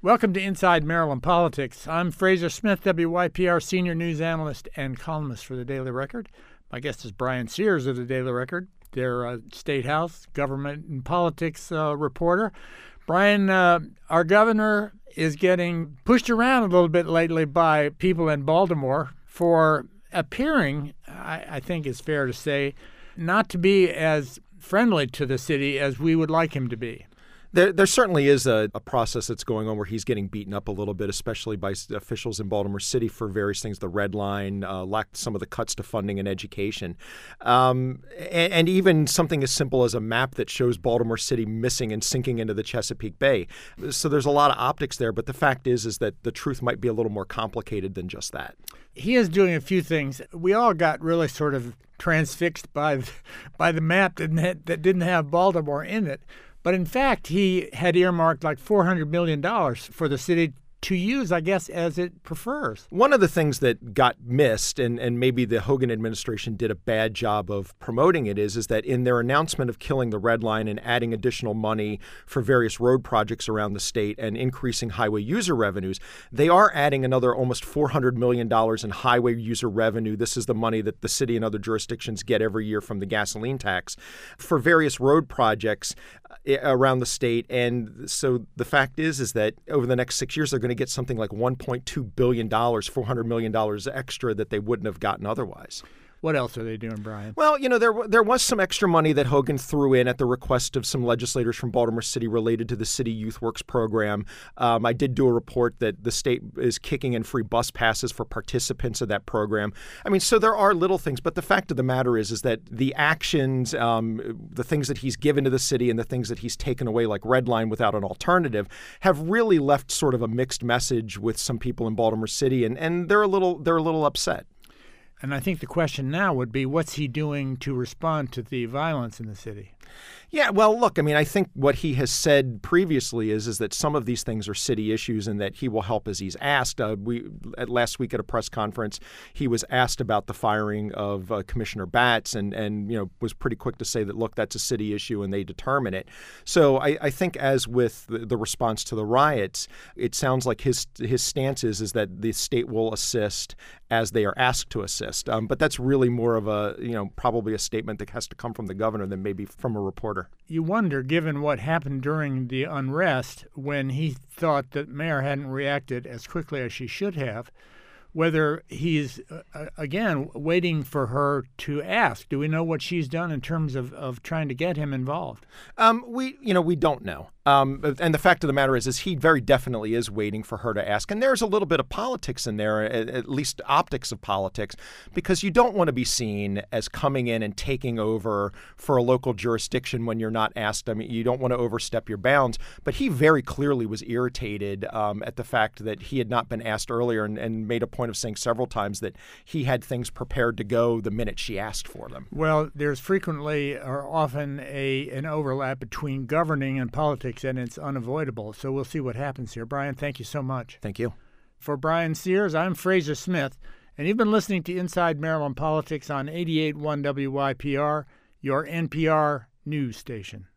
Welcome to Inside Maryland Politics. I'm Fraser Smith, WYPR senior news analyst and columnist for the Daily Record. My guest is Brian Sears of the Daily Record, their State House government and politics reporter. Brian, our governor is getting pushed around a little bit lately by people in Baltimore for appearing, I think it's fair to say, not to be as friendly to the city as we would like him to be. There certainly is a process that's going on where he's getting beaten up a little bit, especially by officials in Baltimore City for various things, the Red Line, lacked some of the cuts to funding and education, and even something as simple as a map that shows Baltimore City missing and sinking into the Chesapeake Bay. So there's a lot of optics there, but the fact is that the truth might be a little more complicated than just that. He is doing a few things. We all got really sort of transfixed by the map that didn't have Baltimore in it. But in fact, he had earmarked like $400 million for the city to use, I guess, as it prefers. One of the things that got missed, and maybe the Hogan administration did a bad job of promoting it, is that in their announcement of killing the Red Line and adding additional money for various road projects around the state and increasing highway user revenues, they are adding another almost $400 million in highway user revenue. This is the money that the city and other jurisdictions get every year from the gasoline tax for various road projects around the state. And so the fact is that over the next 6 years, they're going to get something like $1.2 billion, $400 million extra that they wouldn't have gotten otherwise. What else are they doing, Brian? Well, there was some extra money that Hogan threw in at the request of some legislators from Baltimore City related to the City Youth Works program. I did do a report that the state is kicking in free bus passes for participants of that program. I mean, so there are little things, but the fact of the matter is that the actions, the things that he's given to the city and the things that he's taken away, like Red Line without an alternative, have really left sort of a mixed message with some people in Baltimore City, and they're a little upset. And I think the question now would be, what's he doing to respond to the violence in the city? Yeah, well, look, I mean, I think what he has said previously is that some of these things are city issues and that he will help as he's asked. Last week at a press conference, he was asked about the firing of Commissioner Batts and was pretty quick to say that, look, that's a city issue and they determine it. So I think as with the response to the riots, it sounds like his stance is that the state will assist as they are asked to assist. But that's really more of a, probably a statement that has to come from the governor than maybe from a reporter. You wonder, given what happened during the unrest, when he thought that Mayor hadn't reacted as quickly as she should have, whether he's, again, waiting for her to ask. Do we know what she's done in terms of trying to get him involved? We don't know. And the fact of the matter is he very definitely is waiting for her to ask. And there's a little bit of politics in there, at least optics of politics, because you don't want to be seen as coming in and taking over for a local jurisdiction when you're not asked. I mean, you don't want to overstep your bounds. But he very clearly was irritated at the fact that he had not been asked earlier and made a point of saying several times that he had things prepared to go the minute she asked for them. Well, there's frequently or often an overlap between governing and politics, and it's unavoidable. So we'll see what happens here. Brian, thank you so much. Thank you. For Brian Sears, I'm Fraser Smith, and you've been listening to Inside Maryland Politics on 88.1 WYPR, your NPR news station.